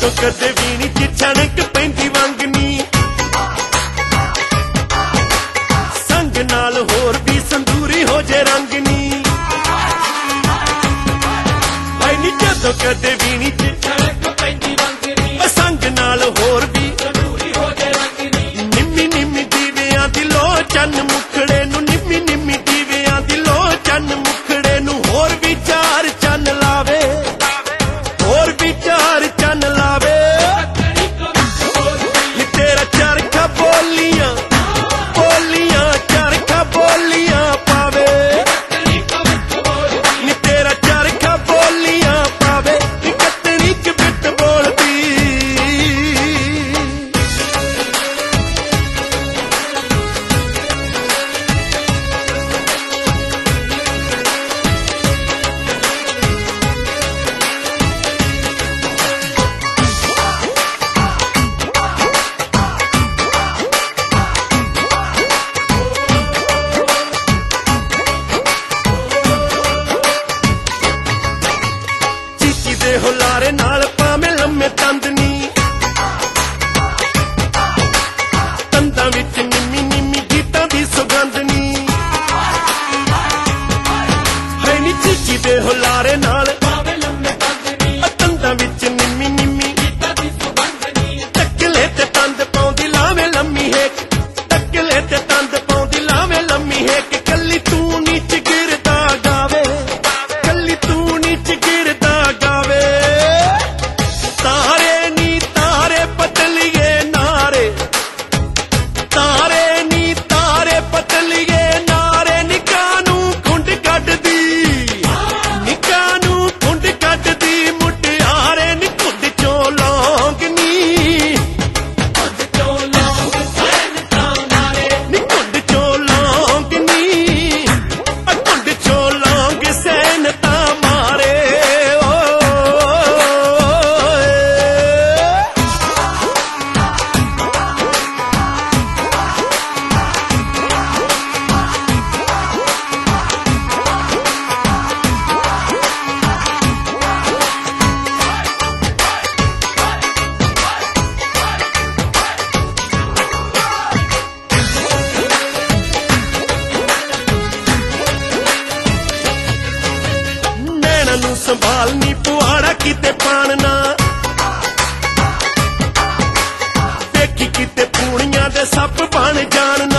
ਜਦੋਂ ਕਦੇ ਵੀਣੀ ਚ ਛਣਕ ਪੈਂਦੀ ਵੰਗਨੀ ਸੰਗ ਨਾਲ ਹੋਰ ਵੀ ਸੰਦੂਰੀ ਹੋ ਜੇ ਰੰਗਨੀ ਭਾਈ ਨੀ ਜਦੋਂ ਕਦੇ ਵੀਣੀ ਚ ਛਣਕ ਪੈਂਦੀ ਵੰਗਨੀ ਸੰਗ ਨਾਲ ਹੋਰ ਵੀ ਸੰਦੂਰੀ ਹੋ ਜੇ ਰੰਗਨੀ ਨਿੰਮੀ ਨਿੰਮੀ ਦੀਵਿਆਂ ਦੀ ਲੋ ਚੰਨ ਮੁਖੜੇ ਨੂੰ ਨਿੰਮੀ ਨਿੰਮੀ ਦੀਵਿਆਂ ਦੀ ਲੋ ਚੰਨ ਮੁਖੜੇ ਨੂੰ ਹੋਰ ਵੀ ਚਾਰ ਚੰਨ ਲਾਵੇ ਹੋਰ ਵੀ ਚਾਰ ਚੰਨ ਲਾਵੇ ਨੀ ਤੇਰਾ ਚਰਖਾ ਬੋਲੀਆਂ ਬੋਲੀਆਂ ਚਰਖਾ ਬੋਲੀਆਂ ਪਾਵੇ ਨੀ ਤੇਰਾ ਚਰਖਾ ਬੋਲੀਆਂ ਪਾਵੇ ਨੀ ਕਤਰੀ ਚ ਬਿੱਟ ਬੋਲਦੀ ਚੀਚੀ ਦੇ ਹੁਲਾਰੇ ਨਾਲ ਪਾਵੇਂ ਲੰਮੇ ਤੰਦਨੀ ਤੰਦਾਂ ਵਿੱਚ ਨਿੰਮੀ ਨਿੰਮੀ ਗੀਤਾਂ ਦੀ ਸੁਗੰਧਨੀ ਹੈ ਨੀ ਚੀਚੀ ਦੇ ਹੁਲਾਰੇ ਨਾਲ ਪਾਵੇ ਲੰਮੇ ਬੰਦਨੀ ਤੰਦਾਂ ਵਿੱਚ ਨਿੰਮੀ ਨਿੰਮੀ ਗੀਤਾਂ ਦੀ ਸੁਗੰਧਨੀ ਟੱਕਲੇ ਤੇ ਤੰਦ ਪਾਉਂਦੀ ਲਾਵੇਂ ਲੰਮੀ ਹੇਕ ਟੱਕਲੇ ਤੇ ਤੰਦ ਪਾਉਂਦੀ ਲਾਵੇਂ ਲੰਮੀ ਹੇਕ ਕੱਲੀ ਤੂੰ ਨੀਚ ਗਿਰਦਾ ਗਾਵੇ ਕੱਲੀ ਤੂੰ ਨੀਚ ਗਿਰਦਾ ਗਾਵੇ ਤਾਰੇ ਨੀ ਤਾਰੇ ਪਤਲੀਏ ਨਾਰੇ ਤਾਰੇ ਨੀ ਤਾਰੇ ਪਤਲੀਏ ਨਾਰੇ ਨਿੱਕਾ ਨੂੰ ਖੁੰਡ ਕੱਢਦੀ ਨਿੱਕਾ ਨੂੰ ਖੁੰਡ ਕੱਢਦੀ ਮੁਟਿਆਰੇ ਨੀ ਖੁੰਡ ਚੋਂ ਲੌਂਗਨੀ ਜੋ ਲੋਕ ਸੈਨ ਤਾਂ ਮਾਰੇ ਨੀ ਖੁੰਡ ਚੋਂ ਲੌਂਗਨੀ ਖੁੰਡ ਚੋਂ ਲੌਂਗ ਸੈਨ ਤਾਂ ਮਾਰੇ ਓਏ ਨੈਣਾ ਨੂੰ ਸੰਭਾਲ ਨੀ ਪੁਆੜਾ ਕਿਤੇ ਪਾਣ ਨਾ ਵੇਖੀ ਕਿਤੇ ਪੂਣੀਆਂ ਦੇ ਸੱਪ ਬਣ ਜਾਣ